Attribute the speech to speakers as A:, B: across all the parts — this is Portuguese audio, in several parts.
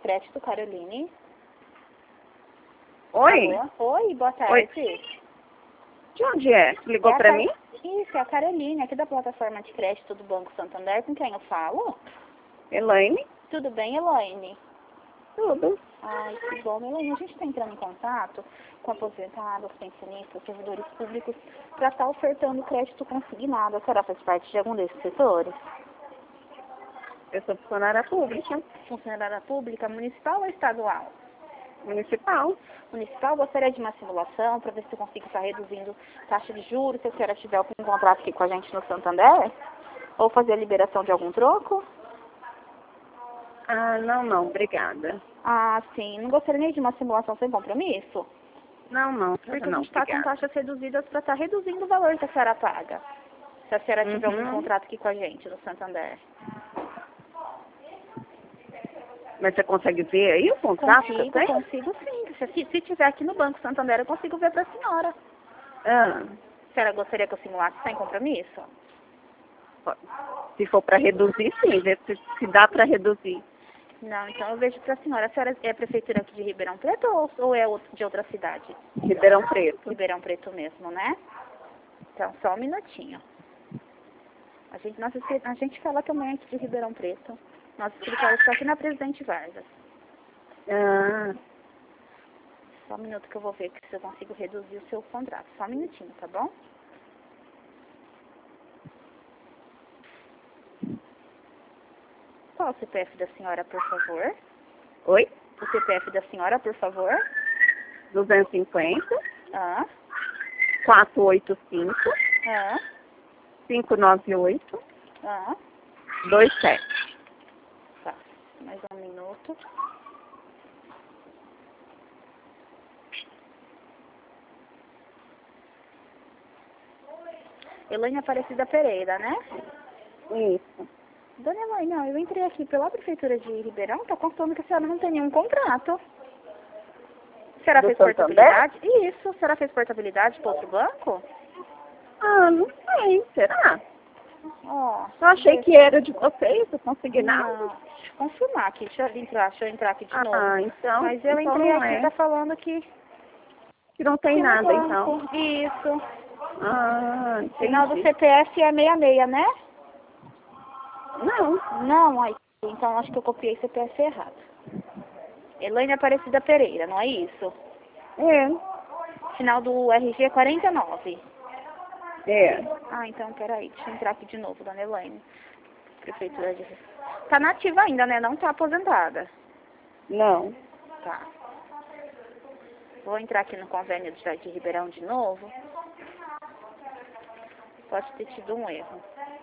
A: crédito, Caroline.
B: Oi?
A: Alô? Oi, boa tarde.
B: Oi. De onde é? Ligou pra mim?
A: Isso, é a Caroline, aqui da plataforma de crédito do Banco Santander, com quem eu falo?
B: Elaine?
A: Tudo bem, Elaine?
B: Tudo.
A: Ai, que bom, Elaine. A gente está entrando em contato com aposentados, pensionistas, servidores públicos, para estar ofertando crédito consignado. A senhora faz parte de algum desses setores?
B: Eu sou funcionária pública.
A: Funcionária pública, municipal ou estadual?
B: Municipal.
A: Municipal, gostaria de uma simulação para ver se eu consigo estar reduzindo taxa de juros, se a senhora tiver algum contrato aqui com a gente no Santander? Ou fazer a liberação de algum troco?
B: Ah, não, obrigada.
A: Ah, sim. Não gostaria nem de uma simulação sem compromisso?
B: Não,
A: Porque a
B: não,
A: gente está com
B: obrigada.
A: taxas reduzidas para estar reduzindo o valor que a senhora paga. Se a senhora tiver algum contrato aqui com a gente no Santander.
B: Mas você consegue ver aí o contrato que eu tenho?
A: Consigo sim. Se tiver aqui no Banco Santander, eu consigo ver para a senhora.
B: Ah,
A: A senhora gostaria que eu simulasse sem compromisso?
B: se for para reduzir, sim. Ver se dá para reduzir.
A: Não, então eu vejo para a senhora. A senhora é a prefeitura aqui de Ribeirão Preto ou é de outra cidade?
B: Ribeirão Preto.
A: Ribeirão Preto mesmo, né? Então, só um minutinho. A gente fala também aqui de Ribeirão Preto. Nosso escritório está aqui na Presidente Vargas.
B: Ah,
A: Só um minuto que eu vou ver se eu consigo reduzir o seu contrato. Só um minutinho, tá bom? Qual o CPF da senhora, por favor?
B: oi?
A: O CPF da senhora, por favor?
B: 250,
A: Ah,
B: 485,
A: ah,
B: 598,
A: ah.
B: 27.
A: Tá, mais um minuto. Elaine Aparecida Pereira, né?
B: Isso.
A: Dona Elaine, não, eu entrei aqui pela Prefeitura de Ribeirão, tá constando que a senhora não tem nenhum contrato. A senhora fez portabilidade? Isso, a senhora fez portabilidade para outro banco?
B: Ah, não sei, será?
A: Ó,
B: Eu achei que era de vocês, eu consegui nada.
A: não. Deixa eu confirmar aqui, deixa eu entrar aqui de novo.
B: Ah, então.
A: Mas eu
B: então
A: entrei
B: não
A: aqui,
B: é.
A: tá falando que
B: Que não tem
A: no
B: nada,
A: banco.
B: então.
A: Isso.
B: Ah, entendi.
A: Final do CPF é 66, né?
B: Não.
A: Não, aí. Então acho que eu copiei CPF errado. Elaine Aparecida Pereira, não é isso?
B: É.
A: Final do RG é 49.
B: É.
A: Ah, então peraí, deixa eu entrar aqui de novo, dona Elaine. Prefeitura de... Tá nativa ainda, né? Não tá aposentada.
B: Não.
A: Tá. Vou entrar aqui no convênio de Jardim Ribeirão de novo. Pode ter tido um erro.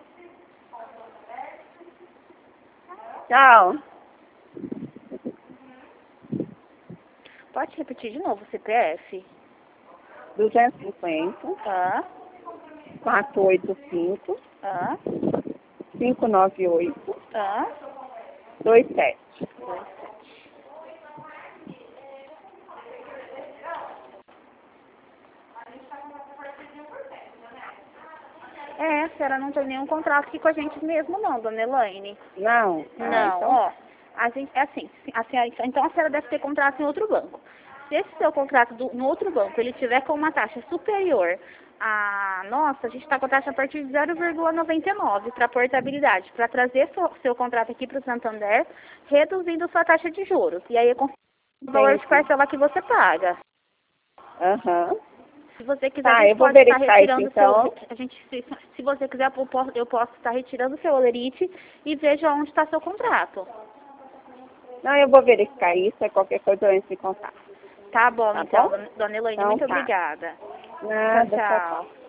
B: Tchau.
A: Pode repetir de novo o CPF?
B: 250,
A: Ah,
B: 485,
A: ah,
B: 598,
A: ah.
B: 27.
A: 27. A senhora não tem nenhum contrato aqui com a gente mesmo não, dona Elaine.
B: Não.
A: Não,
B: então.
A: ó. A gente, é assim, a senhora, então a senhora deve ter contrato em outro banco. Se esse seu contrato no outro banco, ele tiver com uma taxa superior à nossa, a gente está com a taxa a partir de 0,99 para portabilidade, para trazer seu contrato aqui para o Santander, reduzindo sua taxa de juros. E aí é com o valor de parcela que você paga.
B: Aham.
A: Se você quiser,
B: Tá,
A: a gente
B: eu vou
A: pode estar
B: verificar isso,
A: retirando
B: então.
A: se você quiser, eu posso estar retirando o seu olerite e veja onde está seu contrato.
B: Não, eu vou verificar isso, qualquer coisa eu entro em contato.
A: Tá bom,
B: Tá
A: então,
B: bom?
A: dona Elaine,
B: Então
A: muito
B: tá.
A: obrigada.
B: Nada,
A: Tchau,
B: tchau,
A: tchau.
B: tchau.